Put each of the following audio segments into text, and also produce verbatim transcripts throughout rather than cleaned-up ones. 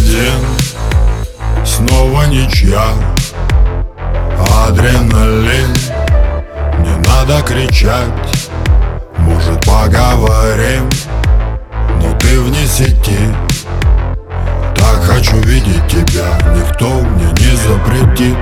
один, снова ничья. Адреналин, не надо кричать. Может, поговорим, но ты вне сети. Так хочу видеть тебя, никто мне не запретит.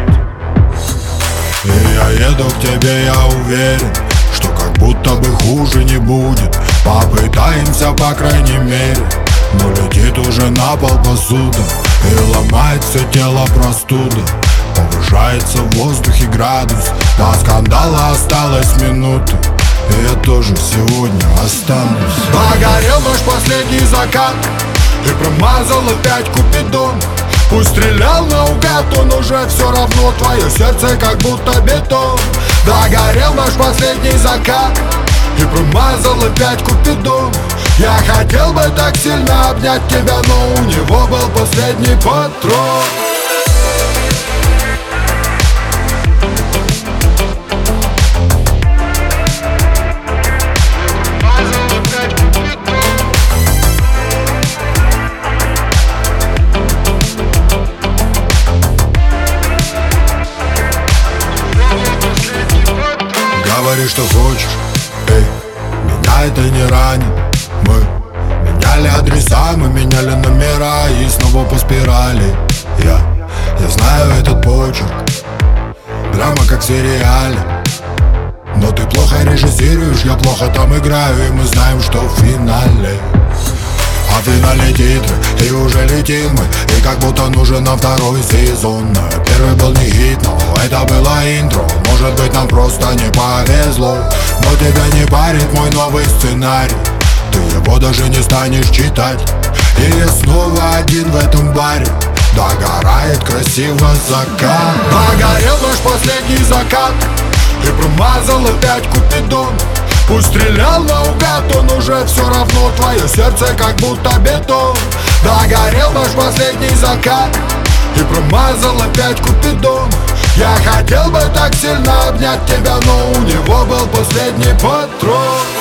И я еду к тебе, я уверен, что как будто бы хуже не будет. Попытаемся, по крайней мере. Но летит уже на пол посуда, и ломает все тело простуда. Повышается в воздухе градус, до скандала осталась минута, и я тоже сегодня останусь. Погорел наш последний закат, и промазал опять Купидон. Пусть стрелял наугад, он уже все равно. Твое сердце как будто бетон. Догорел наш последний закат, и промазал опять Купидон. Я хотел бы так сильно обнять тебя, но у него был последний патрон. Говори, что хочешь, эй, меня это не ранит. Мы меняли адреса, мы меняли номера, и снова по спирали. Я, я знаю этот почерк, драма как в сериале. Но ты плохо режиссируешь, я плохо там играю, и мы знаем, что в финале. А в финале титры, и уже летим мы, и как будто нужен нам второй сезон. Первый был не хит, но это было интро. Может быть, нам просто не повезло, но тебя не парит мой новый сценарий. Ты его даже не станешь читать. И я снова один в этом баре. Догорает красиво закат. Погорел наш последний закат, и промазал опять Купидон. Пусть стрелял наугад, он уже все равно. Твое сердце как будто бетон. Догорел наш последний закат, и промазал опять Купидон. Я хотел бы так сильно обнять тебя, но у него был последний патрон.